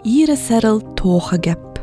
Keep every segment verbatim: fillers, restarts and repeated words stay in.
ihre Serl Toche geb.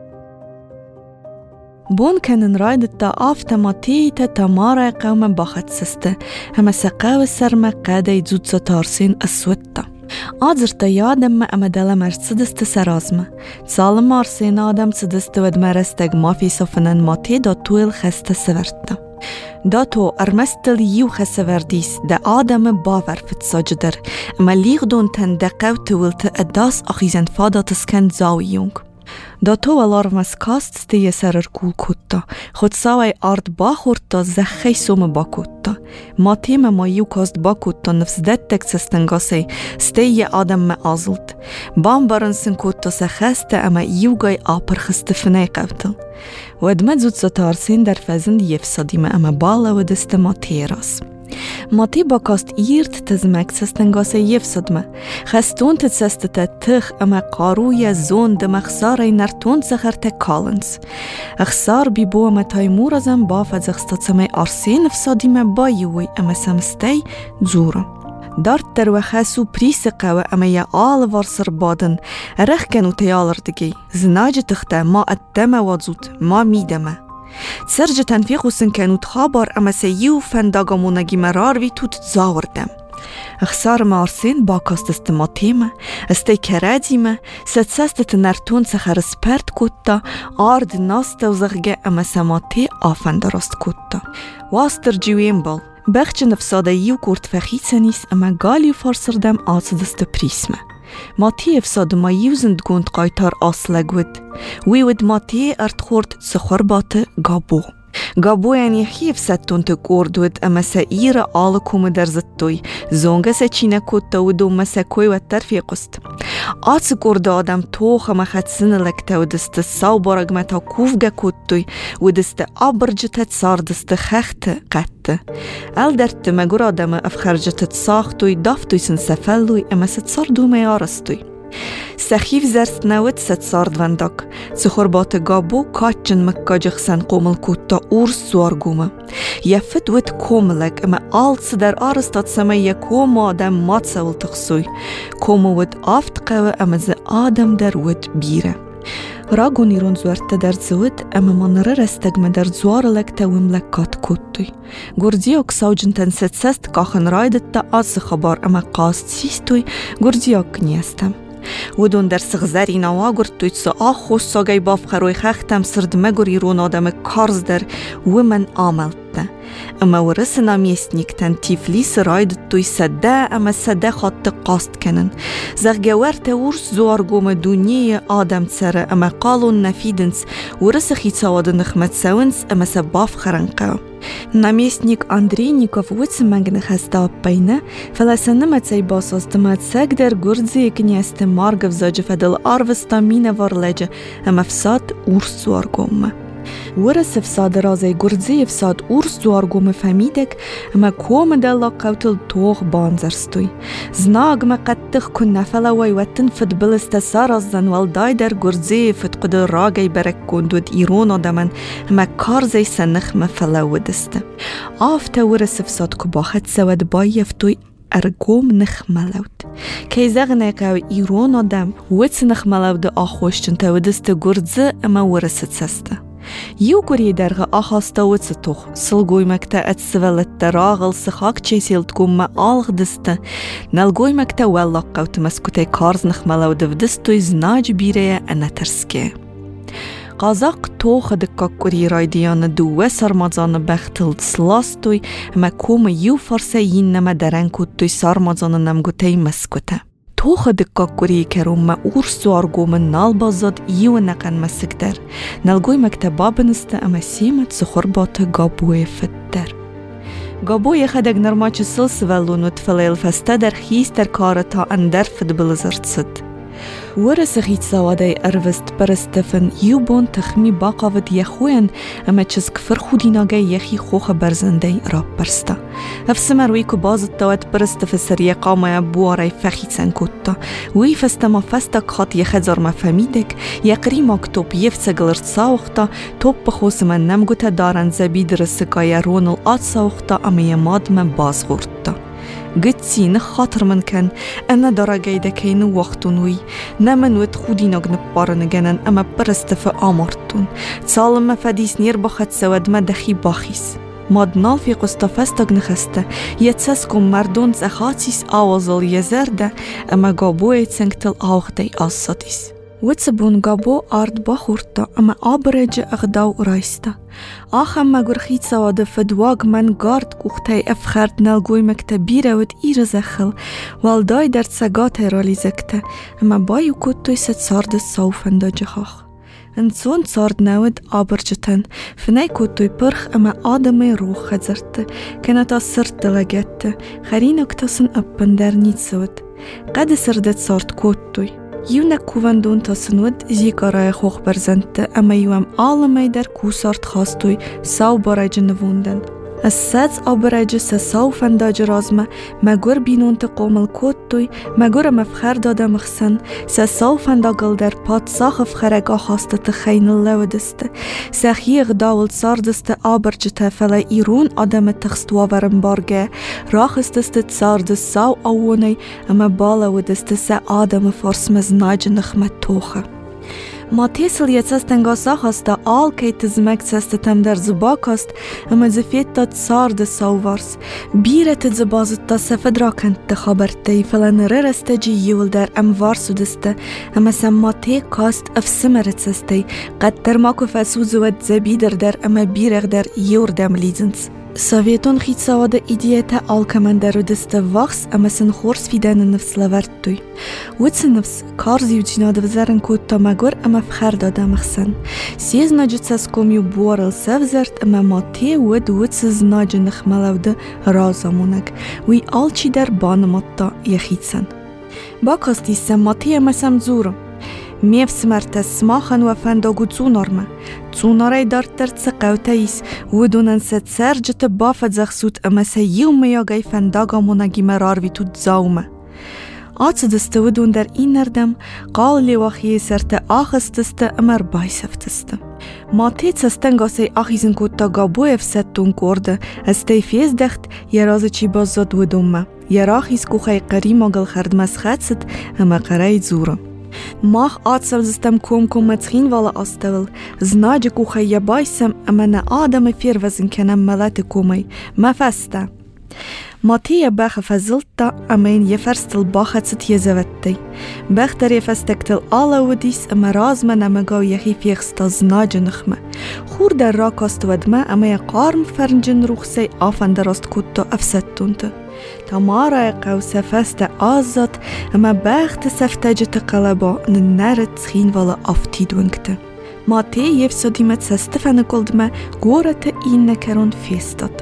Bun können raidetta afta matita tamara قوم باخت سسته هما سقاو سرما قاده يزوتسا تارسين السوتا آذرتا يادم اما دل مرسدس تسرازمه سال مارسين آدم سدست ود مرستگ ما في صفنن ماتي دا طويل خسته سورتا دا تو ارمستل يو خسورديس دا آدم باور فت ساجدر اما ليغ دون تن دقاو تولت اداس اخيزن فادا تسكن زاوي يونگ دا تو alarmas kast stie serer kul kutta, chod sawai art bachurta zechei sume bakutta. Ma time ma ju kast bakutta nvsdettek cestengasei stie adam me azult. Bambaren sin kutta se cheste ama jugai aper cheste fnekautel. Wed med zutsatar sin der fezend jefsadime ama bala wedeste materas. Mati bakast írt tez megszesztengase jevszadme. Cheston te cesztete tich ama qaruja zon de mechsarai narton zecherte kalens. Echsar bibo ama tajmurazem bafed zechstacame arsen vsadime bajui ama samstei zura. Dart terwe chesu prisikawe ama ja alle warser baden. Rechkenu tealerdegi. Znajje tichte ma atteme wadzut, ma mideme. سرج تنفيقوسن كانوا تخابر أما سيو فنداغموناجي مرار في توت تزاوردم. اخسار مارسين باكاست استماتيمة استي كراديمة ستسست نرتون سخر سپرت كوتا آرد ناستا وزغجة أما سماتي آفندرست كوتا. واستر جوين بال بخش نفساده يو كورت فخيتسانيس أما غاليو فارسردم آسدست بريسمة. ماتي افساد ما يوزند گوند قایتار آسلگود ویود ماتي ارتخورد سخوربات گابو گابو یعنی خیف ستون تگوردود اما سایر آل کوم درزتوی زونگه سچینه کتا و دو مسکوی و ترفیقست آت گورد آدم توخ ما خد سنلکتا و دست ساو بارگمتا کوفگه کتوی و دست آبرجتت سار دست خخت قط ال درت مگر آدم افخرجتت ساختوی دافتوی سن سفلوی اما ست سار دومه یارستوی سخیف زرست نوت ست سارد وندک سخوربات گابو کاچن مکاجخ سن قومل کوتا اورس سوارگومه یفت وت کوملک اما آلس در آرستاد سمه یکوم آدم مات سول تخصوی کومو وت آفت قوه اما ز آدم در وت بیره راگو نیرون زورت در زود اما منره رستگمه در زوار لک تویم لکات کتوی گردیاک ساوجن تن ست سست کاخن رایدت تا آز خبار اما قاست سیستوی گردیاک نیستم ودون در سغزری نواگرد توی سا آخوش ساگای باف خروی خختم سرد مگوری رون آدم کارز در ومن آملت اما ورس نامیستنیک تن تیفلیس راید توی سده اما سده خط قاست کنن زغگوار تورس زوارگوم دونیه آدم سره اما قالون نفیدنس ورس خیتساواد نخمت سونس اما سباف خرنقه نامیستنیک اندری نیکوف وچ منگن خستا بینه فلسنه متسای باساستمات سگ در گردزی کنیست مارگف زاج فدل آروستا مینه وارلجه اما فساد ورس زوارگومه ورس فساد رازي گردزی فساد اورس زوارگوم فهمیدک اما کوم دلا قوتل توغ بانزرستوی زناغ ما قدتخ کن نفلوی و تنفد بلست سارازن والدای در گردزی فت قدر راگی برک کندود ایرون آدمن اما کارزی سنخ مفلو دسته آفتا ورس فساد کباخت سود بایفتوی ارگوم نخملود که زغنه که ایرون آدم ویت نخملود آخوشتن تا ودست گردزه اما ورست سسته یو گوری درغه آخاستا وڅتوخ سلگوی مکتا اتسولت دراغل سخاک چیسیلت گوم ما آلغ دسته نلگوی مکتا ولاق قوت مسکوته کارز نخملو دفدستوی زناج بیره انترسکه قازاق توخ دکا گوری رایدیان دوه سرمازان بختل سلاستوی اما کوم یو فرسه یین نما درنکوت توی سرمازان نمگوته مسکوته توخ دکا گوری کروم ما اورس زوارگوم نال بازاد یو نقن مسکدر نلگوی مکتبا بنسته اما سیمت سخوربات گابوی فتدر گابوی خدگ نرماچ سلس ولونو تفلیل فسته در خیست در کارتا اندر فد بلزرد صد ورس خیت سواده اروست پرستفن یو بون تخمی باقاود یخوین اما چز کفر خودی ناگه یخی خوخ برزنده را برسته افس مروی که بازد داوت پرستف سریع قامه بوارای فخیتسن کتا وی فستما فستک خط یخزار مفهمیدک یقری مکتوب یفت گلرد ساوختا توب بخوص من نمگوتا دارن زبید رسکای رونل آت ساوختا اما یماد من باز غورتا قدسي نخاطر من كان أنا درجة دكين وقتنوي نمن وتخودينك نبارن جنن أما برست في أمرتون صالما فديس نير بخت سود مدخي باخيس مادنال في قستفستق نخسته يتسسكم مردون زخاتيس آوازل يزرده أما قابوه تسنكتل آغدي آساتيس وتسبون قابو آرد باخورتا أما آبرج أغداو رايستا آخم مگرخيت سواده فدواغ من گارد كوختاي افخارد نلگوي مكتبيره ود اير زخل والداي در سگات رالی زكته اما بايو كوتوي ست سارد الصوفن دا جخاخ انسون سارد نود آبرجتن فناي كوتوي برخ اما آدمي روح خزرته كانت السرد دلگته خرين اكتاسن ابن در نيت سود قد سردت سارد كوتوي يونا كوفندون تاسنود زيكارای خوخ برزنته اما يوام آلمي در كوسارت خواستوي ساو باراج نووندن السادس آبراج سساو فنداج رازمه مگور بینون تقوم الکوتوی مگور مفخر داده مخسن سساو فنداگل در پاد ساخ فخرگا خواسته تخین اللو دسته سخی غداول سار دسته آبرج تفله ایرون آدم تخستوا ورم بارگه راخست دسته تسار دست ساو آوونی اما بالا و دسته سه آدم فرس مزناج نخمت توخه ما تیسل یتسستنگا ساخسته آل که تزمک تستتم در زباکست اما زفیت تا تسار ده ساوارس بیره تزبازت تا سفد را کند تخابرته فلان ررسته جی یول در اموارسو دسته اما سما تی کاست افسمرت سسته قد ترماکو فسوز ود زبیدر در اما بیرغ در یور دم لیزنس سویتون خیت سواده ایدیتا آل کمندر و دسته واخس اما سن خورس فیدن نفس لورتوی وچ نفس کارزی و جناد وزرن کود تا مگور اما فخر داده مخسن سیز ناجت سس کومیو بوارل سفزرد اما ما تی ود وچ سز ناج نخملو ده رازمونگ وی آل چی در بانماتا یخیتسن با کاستی سماتی اما سمزورم میف سمرت سماخن و فنداگو زونارمه زوناره دارت در تسقوتایس ودونن ست سرجت بافت زخسوت اما سیوم میاگای فنداگا مونگی مرار وی تود زاومه آت دسته ودون در این نردم قال لی واخیه سرت آخستسته امر بای سفتسته ما تیت سستنگاسه آخیزن کود تا گابو افستون کرده از تیفیز دخت یه راز چی بازاد ودومه یه راخیز کوخای قریما گل خرد مسخدست اما قرای زوره ماخ آتسو زستم کوم کوم متخین والا آستول زناج کوخای یه بایسم اما نه آدم فیر وزن کنم ملت کومی مفسته ما تیه باخ فزلتا اما این یه فرستل باخت ست یه زودتی باخ در یه فستکتل آلا ودیس اما رازمه نمگاو یخی فیخستا زناج نخمه خور در را کاست ودمه اما یه قارم فرنجن روخسی آفن دراست کتا افستونته تمارا قوسه فست آزاد اما باخت سفتجت قلبا ننرد خین والا افتید ونگته ما تی یفسادیمت سستفن کلدمه گورت این نکرون فیستاد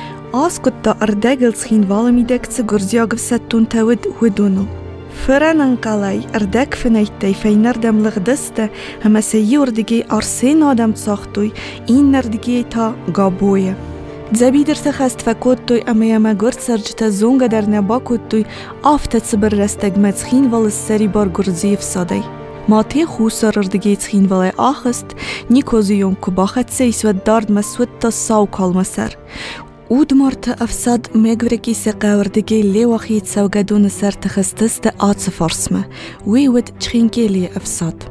آس کتا اردگل خین والا میدکت گرزیاگف ستون تود ودونو فرنن قلای اردک فنیتی فینردم لغدسته اما سیور دیگه ارسین آدم ساختوی این نردگی تا گابویه زبیدر سخست فکوتوی اما یما گرد سرجتا زونگا در نباکوتوی آفتت سبر رستگ متخین وال سری بار گرزیف سادی ما تی خوصار اردگی تخین وال آخست نیکوزیون که باخت سیس و دارد مسود تا ساو کالما سر اود مرت افساد مگورکی سقاوردگی لیواخیت سوگدون سر تخستست آت فارسمه وی ود چخینکی لی افساد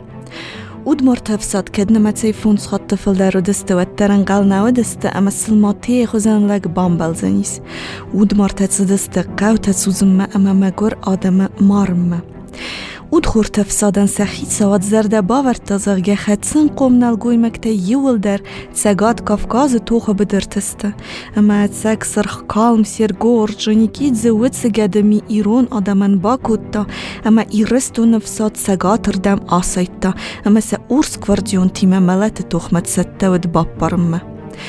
اود مرت افساد کدن متسی فونس خط طفل در رو دسته و ترنقل نو دسته اما سلماتی خوزن لگ بامبل زنیس اود مرت تسدسته قوت سوزمه اما مگور آدم مارمه اود خورت افسادن سخیت سواد زرده باور تازاگه خدسن قوم نلگوی مکته یول در تساگات کافکاز توخه بدرتسته اما تساگ سرخ کالم سیرگور جونیکید زود سگدمی ایرون آدمن باکوتا اما ایرستو نفساد ساگات ردم آسایتا اما سا اورس کواردیون تیمه ملت توخمت سته ود باپرمه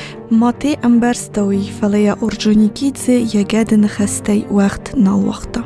ما تی امبرستوی فلیا ارجونیکید زی یگد نخسته وقت نال وقتا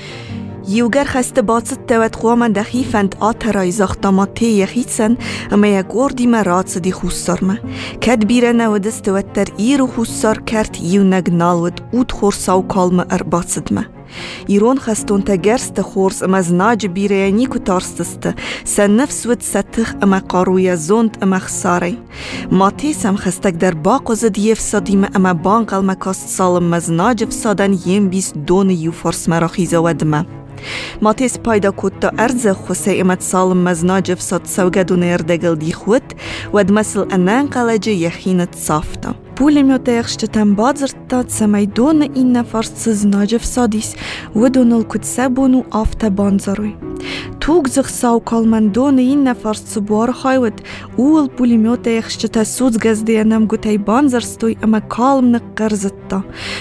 یوگر خسته باست توت خوامن دخی فند آترای زاختا ما تی یخیتسن اما یک گردی مراد سدی خوستار ما کد بیره نودست توت تر ایرو خوستار کرد یو نگ نالود اود خورساو کالم ارباست ما إيرون خستون تجرست خورس أما زناج بيرياني كتارستست سنفس ود ستخ أما قارويا زوند أما خساري ما تيسم خستك در باقو زد يفساديم أما بانقل مكاست سالم مزناج فسادن يم بيس دون يو فرس مراخيزة ودما ما تيس پایدا کتا ارز خوسه امت سالم مزناج فساد سوگدون اردگل دی خود ود مثل انان قلجه یخینت صافتا پولمیوت یخشتتن بازرتا تسمای دون این نفرس زناج فسادیس ودون الکتسه بونو آفتا بانزاروی توگ زخ ساو کالمن دون این نفرس بوار خایود اول پولمیوت یخشتتا سوز گزده نم گوتای بانزرستوی اما کالم نقرزتا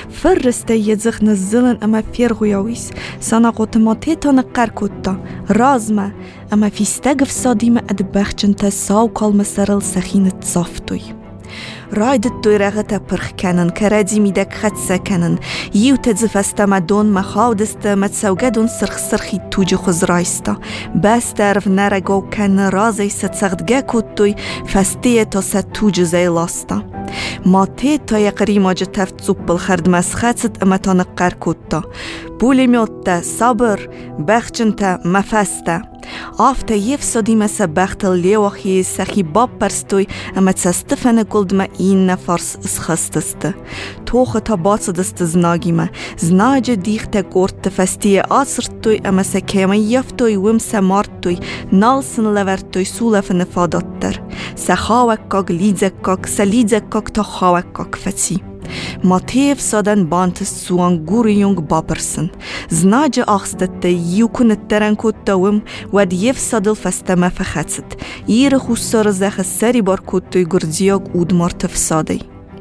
فرسته یزخ نزلن اما فیرغویاویس سانا قوتم ماتيتا نقر كوتا رازمة أما في استقف صاديمة أدبخشن تساو كل مسارل سخينة صافتوي رايدت توي رغتا برخ كانن كرادي ميدك خدسا كانن يو تزفستا مدون مخاودستا متسوغدون سرخ سرخي توجي خزرايستا بس تعرف نرقو كان رازي ستسغدگا كوتوي فستيه تا ستوجي زي لاستا ماتيتا يقريما جتفت صوب الخرد مسخاتت أما تنقر كوتا بوليميوتا صبر بخشنتا مفستا آفتا يفسدي مسا بختل ليوخي سخي باب برستوي أما تستفن قلد ما این نفرس اسخستست توخ تا باصدست زناگیمه زناج دیخت گورت تفستی آسرتوی اما سکیمه یفتوی وم سمارتوی نالسن لورتوی سولف نفاداتتر سخاوک کاگ لیزک کاگ سلیزک کاگ تا خاوک کاگ فتی ما تیف سادن بانتس سوان گوری یونگ بابرسن زناج آخستت یوکن الترن کتاوم ود یف سادل فستما فخاتست ایر خوصار زخ سری بار کتوی گردیاگ اود مرتف سادی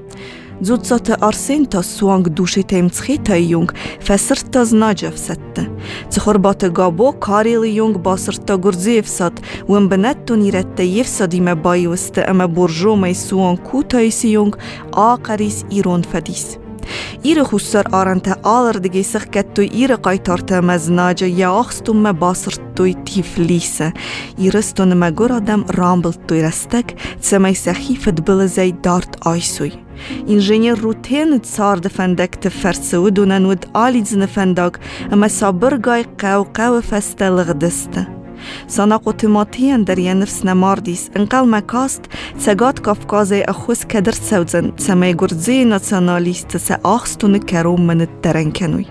زود سات آرسین تا سوانگ دوشی تیمتخی تا یونگ فسر تا زناج افسته تخور بات گابو کاریل یونگ باسر تا گرزی افساد وم بنت تو نیرت تا یفسادی ما بایوسته اما برجو می سوان کو تایسی یونگ آقریس ایرون فدیس ایر خوصار آرانتا آلر دگی سخ کتوی ایر قایتارتا مزناجا یا آخستون ما باسر توی تیفلیسه ایرستون ما گر آدم رامبل توی رستک تسمای سخیفت بلزای دارت آیسوی انجینیر روتین تصار دفندک تفرسه و دونن ود آلیز نفنداگ اما صابر گای قو قو فسته لغدسته سانا قوتماتیان در یه نفس نماردیس انقل مکاست سگات کافکازه اخوز کدر سوزن سمای گرزی ناسیونالیست سه آخستون کروم من الترن کنوی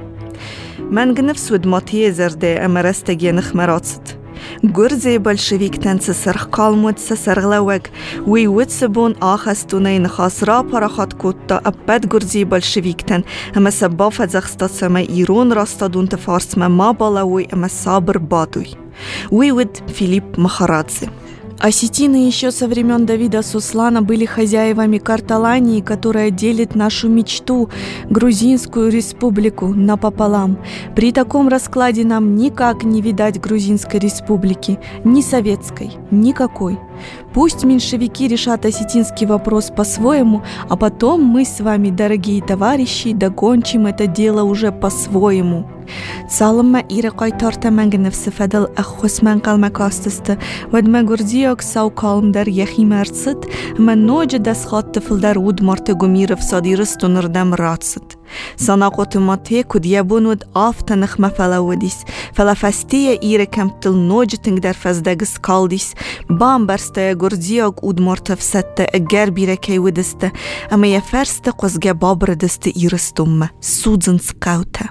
من گنفس ود ماتیه زرده اما رستگی نخمراتست گرزی بلشویک تنس سرخ کالمود سسرغلوگ وی ود سبون آخستونه نخاص را پراخات کتا ابد گرزی بلشویک تن اما سبافت زخستا سما ایرون راستادون تفارس ما بالاوی اما صابر بادوی وی ود فیلیپ مخارادзе. Осетины еще со времен Давида Суслана были хозяевами Карталании, которая делит нашу мечту, Грузинскую республику, напополам. При таком раскладе нам никак не видать Грузинской республики, ни советской, никакой. Пусть меньшевики решат осетинский вопрос по-своему, а потом мы с вами, дорогие товарищи, докончим это дело уже по-своему. سالم ایره قایتارت منگ نفس فدل اخوس من قلم کاستست ود مگردیاک ساو کالم در یخی مرست من نوج دست خواد تفل در ود مرت گمیر فسادی رست و نردم راتست سانا قوتماتی کد یبون ود آفت نخمه فلاودیس فلافستی ایره کمتل نوج تنگ در فزدگس کالدیس بام برسته گردیاک ود مرت فسته اگر بیره کی ودسته اما یفرسته قزگه بابر دسته ایرستم سودزن سقاوته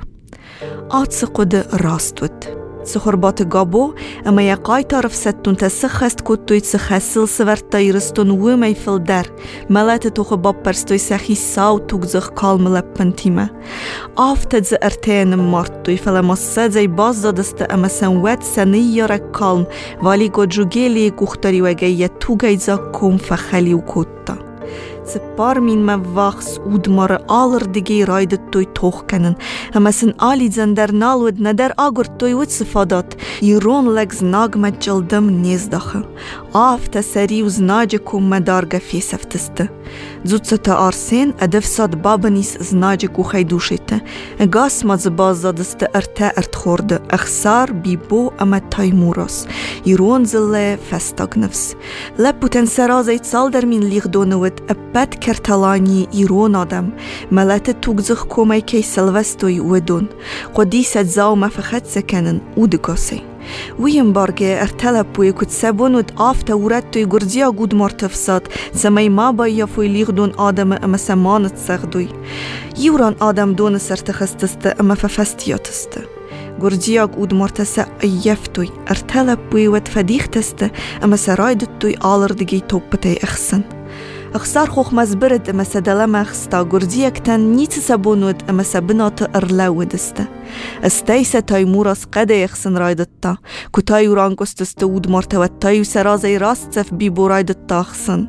آتس قد راستود سخربات گابو اما یقای طرف ستون تسخست کتوی تسخسل سورت تایرستون و میفل در ملت توخ باب پرستوی سخی ساو توگزخ کالم لپنتیمه آفتد ز ارتین مارتوی فلماسد زی باز دادست اما سنوت سنی یارک کالم والی گوجوگیلی گوختاری وگه توگای زا کم فخلی و کتا سپار مین ما وقت اود مار آلر دیگه راید توی توخ کنن اما سن آلی زندر نالود ندر آگر توی ود سفادات ایرون لگز ناگمت جلدم نیز داخل آفت سری و زناج کوم مدارگه فیسفتسته. زودست آرسین ادف صد بابنیس زناج کو خیدوشیته. گاس ماز بازدست ارتا ارت خورده. اخسار بیبو اما تایموراس. یرون زله فستاگ نفس. لپوتن سرازیت سال در من لیغ دونوید ابد کرتلانی یرون آدم. ملت توگزخ کومی کی سلوستوی ودون. قدیست زاو مفخت سکنن اودگاسی. ویم بارگه ارتلا پوی کد سبون ود آفتا ورد توی گرزیا گود مرتفساد سمی ما بایا فوی لیغ دون آدم اما سمانت سغدوی یوران آدم دون سرتخستسته اما ففستیاتسته گرزیا گود مرتسا ایفتوی ارتلا پوی ود فدیختسته اما سرایدت توی آلردگی توپتی اخسن اخسار خوخ مزبرد اما سدلم اخستا گرزیا کتن نیت سبون ود اما سبنات ارلاو دسته استیسه تایموراس قده اخسن رایدتا که تایو رانگستسته ود مرتوت تایو سرازی راست سف بیبو رایدتا اخسن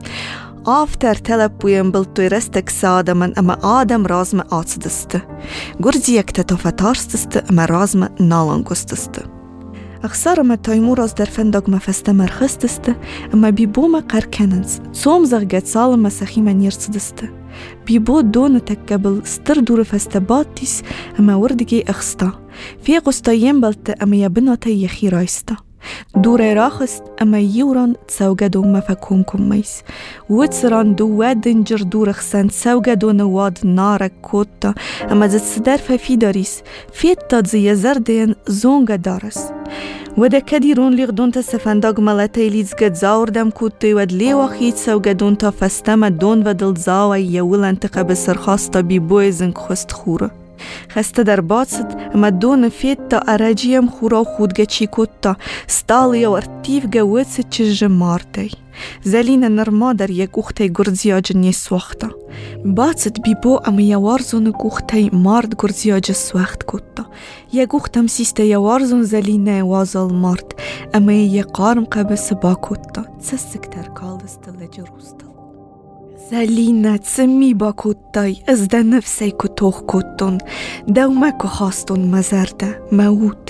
آفتر تلب بویم بلتوی رستک سادمن اما آدم رازم آتدسته گرزی اکتا تفتارستسته اما رازم نالانگستسته اخسار اما تایموراس در فندق مفسته مرخستسته اما بیبو ما قرکننز سوم زغگت سالم مسخی منیرسدسته بیبو دون تکبل ستر دور فستباتیس اما وردگی اخستا فی قستا ينبلت اما يبنات يخي رايستا دور راخست اما يوران تسوغدو مفكوم كميس وتسران دو وادنجر دور خسان تسوغدو نواد نارك كوتا اما زد صدر ففي داريس فيتا زي زردين زونغ دارس وده كديرون لغدون تسفنداغ ملاتي ليزگد زاوردم كوتي ود ليوخيت سوغدون تا فستم دون ودل زاوي يولن تقب سرخاستا بي بويزنگ خست خوره خسته در باست اما دون فیت تا اراجیم خورا خودگه چی کتا ستالی و ارتیف گوید سی چیج مارتی زلین نرما در یک اخته گرزیاج نیس وقتا باست بیبو اما یوارزون اخته مارد گرزیاج سوخت کتا یک اختم سیسته یوارزون زلینه وازال مارد اما یک قارم قبس با کتا تسسکتر کالدست لجروستل زلینه تسمی با کتای از ده نفسی کتوخ کتون دومه که خواستون مزرده موت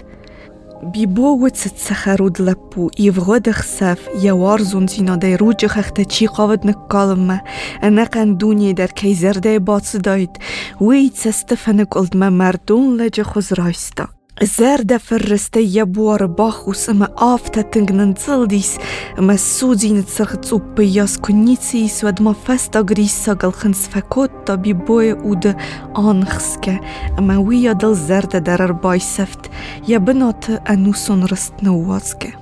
بیبو وچت سخرود لپو ایوغد خصف یوارزون زینا ده روج خخته چی قاود نکالمه انقن دونی در که زرده باز داید وید سستفنک الدمه مردون لجه خوز رایستا زرده فرسته یبوار باخوس اما آفتا تنگنن زلدیس اما سوزین تسرخت اوپ یاس کنیتسیس ود ما فستا گریس ساگل خنس فکوتا بی بوی اود آنخسکه اما ویا دل زرده در اربای سفت یا بنات انوسون رست نوازگه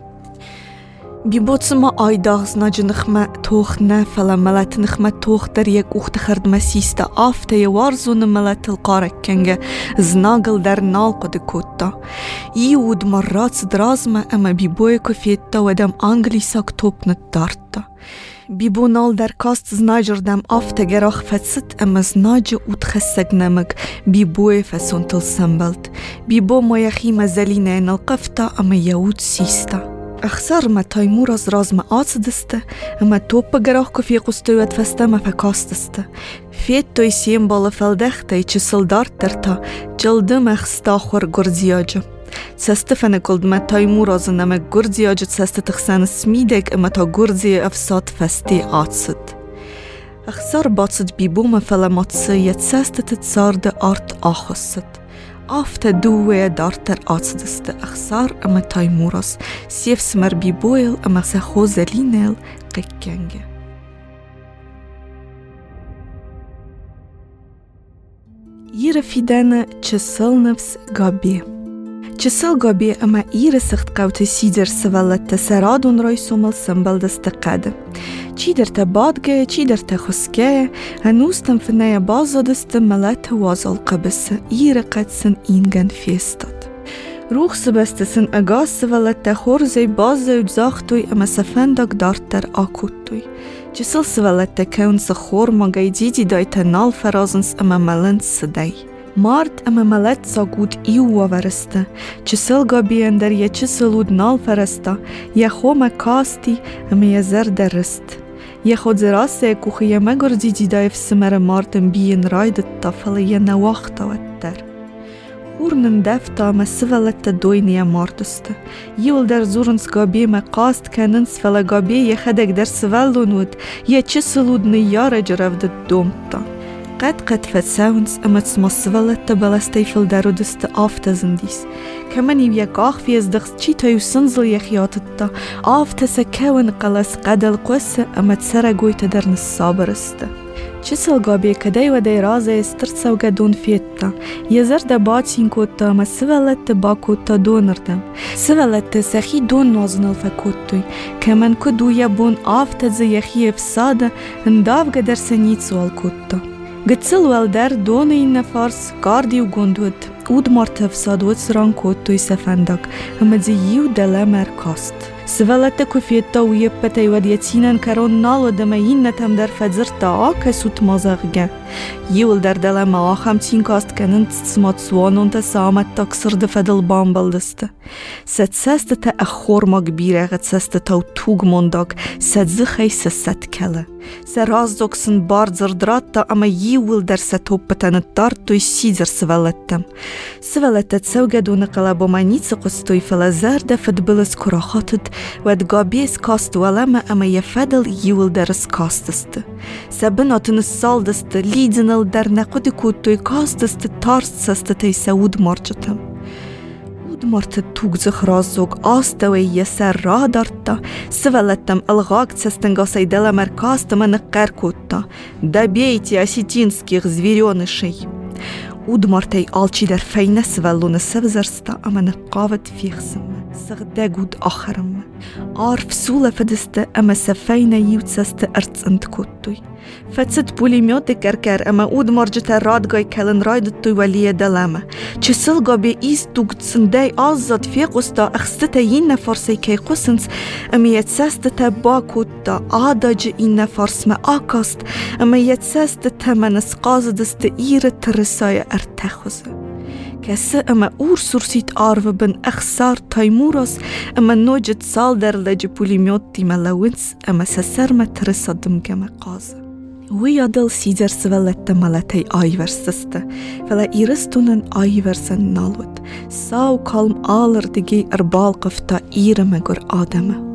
بی بوتس ما آیداغز ناج نخمه توخ نفلا ملت نخمه توخ در یک اخت خرد مسیسته آفته یوارزون ملت القارک کنگه زناگل در نال قد کتا ایود مرات درازمه اما بی بوی کفیتا و دم انگلیساک توپنت دارتا بی بو نال در کاست زناجر دم آفته گراخ فتست اما زناج اود خسگ نمگ بی بوی فسون تل سنبلت بی بو ما یخی مزلینه نلقفتا اما یود سیستا اخسار ما تایمور از راز ما آتدسته اما توپ گراخ که فی قستویت فسته ما فکاستسته فیت توی سیم بالا فلدخته چه سلدارت در تا جلدم اخستا خور گرزیاجه سستفن کلد ما تایمور از نمه گرزیاجه سست تخسان سمیدک اما تا گرزی افساد فستی آتسد اخسار باtsد بی بوم فلماتسه یت سست تتسارد آرت آخستد آفته دوه دارتر آتدسته اخسار اما تایموراس سیف سمر بی بویل اما سخو زلینل قکنگه یه فیدن چسل نفس گابی چسل گابی اما ایره سخت قوت سیدر سوالت تسرادون رای سومل سنبل دست قده چی در تبادگه چی در تخسکه هنوستم فنه بازا دست ملت وازال قبسه ایره قدسن اینگن فیستاد روح سبستسن اگاز سوالت تخورزی بازا ادزاختوی اما سفندگ دارتر آکوتوی چسل سوالت تکون سخور مگای دیدی دای تنال فرازنس اما ملند سدای مارد اما ملت ساگود ایو وارسته چسل گابی اندر یا چسلود نال فرسته یا خوم کاستی اما یا زر درست یا خود زراسه کوخی یا مگر دیدی دایف سمر ماردم بیین راید تفل یا نواخت و در Урнен дефتا ما سفلت دوينيا مارتست يول در زورنس گابی ما قاست کنن سفل گابی یه خدک در سفلون ود یه چه سلود نیاره جرفت دومتا قد قد فتساونس اما تسما سفلت بلستی فل درو دست آفتزندیس كمان يبيك آخفي يزدخس چيتا يسنزل يخياتتا آفتسا كون قلس قدل قوس اما تسرقوي تدرن الصابرست چسل گابی کدای و دی رازه استرسا و گدون فیتا یزر ده باتین کوتا ما سوالت با کوتا دونردم سوالت سخی دون نازن الفکوتوی که من کدو یبون آفت زیخی افساده انداف گدر سنیت سوال کوتا گتسل والدر دون این فارس کاردی و گندود اود مرتف سادوت سران کوتوی سفندک اما زیو دل مرکاست سوالت کفیتا و یپتا و دیتینن کرون نالو دمین نتم در فجر تا آکه سوت مازاقگه یول در دل ما آخم تین کاست کنن تسمات سوانون تا سامت تاکسر دفدل بامبل دسته ست سست تا اخور ما گبیره غد سست تا توگ منداگ ست زخی سست کله سراز دوکسن بار زردرات تا اما یول در ستوپتن دار توی سیزر سوالتم سوالت تسوگه دون قلبو ما نیت قستوی فلزر دفت بلس کراخاتد و دگابیس کاست ولما اما یفدل یول درس کاستست سبناتن سال دست لیدنل در نقود کودتوی کاستست تارست سست تی سود مرجتم ود مرت توگزخ رازوگ آستوی یسر را دارتا سوالتم الغاق سستنگا سیدل مرکاست من نقر کودتا دبیتی осетинских зверенышей ودمرتي آلچی در فینه سوالون سبزرستا اما نقاوت فیخسم سغدگود آخرم عارف سولة فدست اما سفينة يوتسست ارتس انت كوتوي فتست بوليميوت كركر اما اود مرجت رادگاي كلن رايدتوي وليه دلما چسل گابي ايز دوگتسن داي آزاد فيقستا اخستتا ين فرسي كي قسنس اما يتسستتا باكوتا آداج این فرس ما آكاست اما يتسستتا منس قازدست ايرت رسايا ارتخوزه كسا اما اور سورسيت آرو بن اخسار تايموروس اما نوجد سال در لج بوليميوت تي ملاونس اما سسر ما ترسدم جمع قازه ويادل سيزر سوالت ملتي آيورسسته فلا إيرستونن آيورسن نالود ساو كالم آلر دگي اربال قفتا إيرمگور آدمه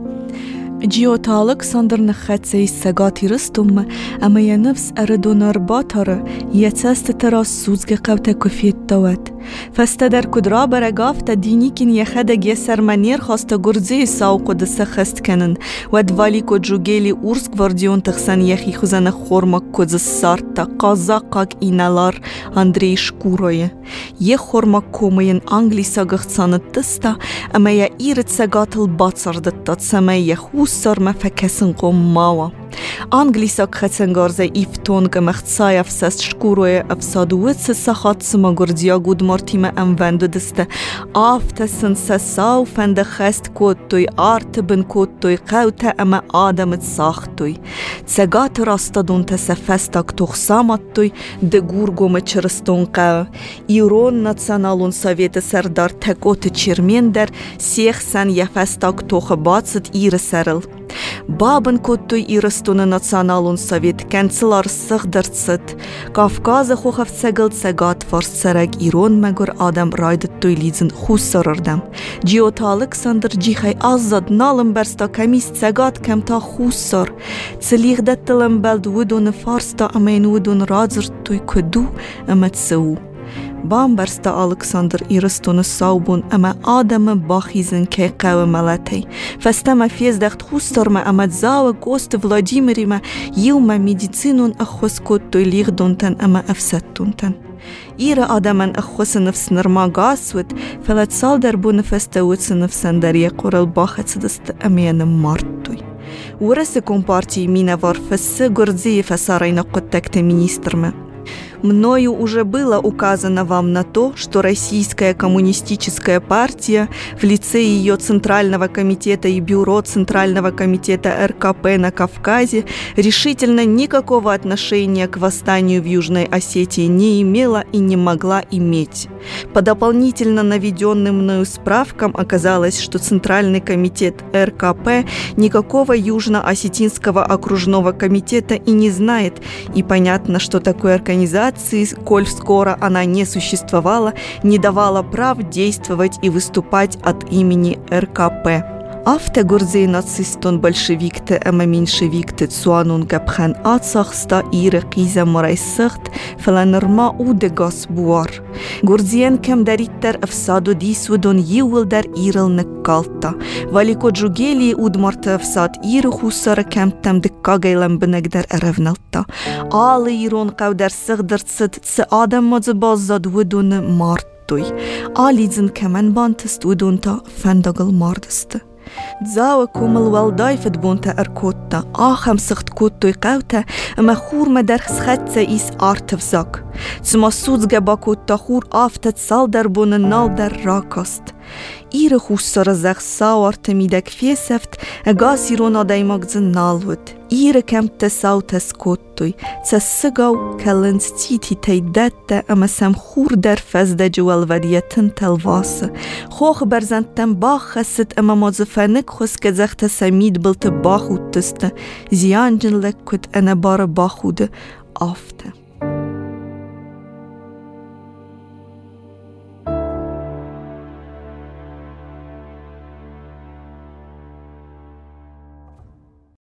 جيوتا ألكسندر نخاتسي ساقاتي رستم أما ينفس أردون أرباتر يتسست تراس سوزغ قوتا كفيت توات فاستدر كدرا برقافتا دينيكين يخدق يسر منير خاستا گرزي ساوقو دسا خست كنن ودوالي كو جوگيلي أورس گوارديون تخسن يخي خزن خورمك كوز السارتا قازاقاق إنالار أندري شكوروي يه خورمك كومين أنجلي ساقخت سانت دستا أما يا إيرت ساقات الباطر دتات سما يخوس صار ما فكسن قوم ماوا أنجليساك خسنگار زي إفتون كمختصايا فسست شكوروي أفسادوت سساخات سما گرديا گود مارتيما أمواندو دسته آفتسن سساو فند خست كوتوي آرتبن كوتوي قوتا أما آدمت ساختوي تساقات راستادون تسفستاك تخسامتوي دگور گوم چرستون قو إيرون ناتسانالون سويت سردار تكوت چرمين در سيخ سن يفستاك تخباتست إير سرل بابن كوتوي إيرستون ناتسانالون سويت كنسلار سخدرتست كافكاز خوخف سگل سگات فارس سرگ إيرون مگر آدم رايدتوي ليزن خوش سرردم جيوتا ألكسندر جيخي آزاد نالم برستا كميس سگات كم تا خوش سر تسليغ دتلم بلد ودون فارس تا امين ودون رازرتوي كدو اما تسو بام برستا ألكسندر إيرستون الصوبون أما آدم باخيزن كي قوى ملاتي فاستما فيز دخت خوستر ما أما تزاوى قوست فلاديميري ما يوم ميديسينون أخوص كوتو ليغدونتن أما أفسدتونتن إيرا آدمان أخوص نفس نرما غاسود فلا تسال دربو نفستا وتس نفسن دريا قرال باخت سدست أمين مارتوي ورس كومبارتي مينا وارفس гордзеи фасарайна коттекте министрме. Мною уже было указано вам на то, что Российская коммунистическая партия в лице ее Центрального комитета и Бюро Центрального комитета эр ка пэ на Кавказе решительно никакого отношения к восстанию в Южной Осетии не имела и не могла иметь. По дополнительно наведенным мною справкам оказалось, что Центральный комитет эр ка пэ никакого Южно-Осетинского окружного комитета и не знает, и понятно, что такой организации организации, коль скоро она не существовала, не давала прав действовать и выступать от имени эр ка пэ. Afte gurzi nacistun bolshevikte ema menshevикte Zuanun gabchen Atsachsta ihre Kise Moraisicht Felanerma ude gas buar. Gurzien kem deritter afsadu disudun yiwil der iril nekkalta. Valiko jugeli udmarta afsad iru hussara kemtem de kagailen benegder erevnelta. Ale iron kauder sigdertsit tse adam modzbazzad wudun martui. Alidzin kemen bantist udunta fendagal mardiste. Zawa kumel wel daifet bunta er kotta, achem sicht kottoi qawta, ama khur ma der schatze is artev zak. Tsma sudzge bakotta khur aftet sal der bunen nal der rakast. Ire hussara zag sauarte midek fieseft, a gasiron adaimak zin nalwut. Ire kemte sautes kottoi, tsa sigau kellens titi teidette, ama sem khur der fezde juel varietin telvase. Hoch berzentem bachesit, ama mazefenik khus gezegte samid bilte bachutteste, zianjin lekkut ene bare bachude afte.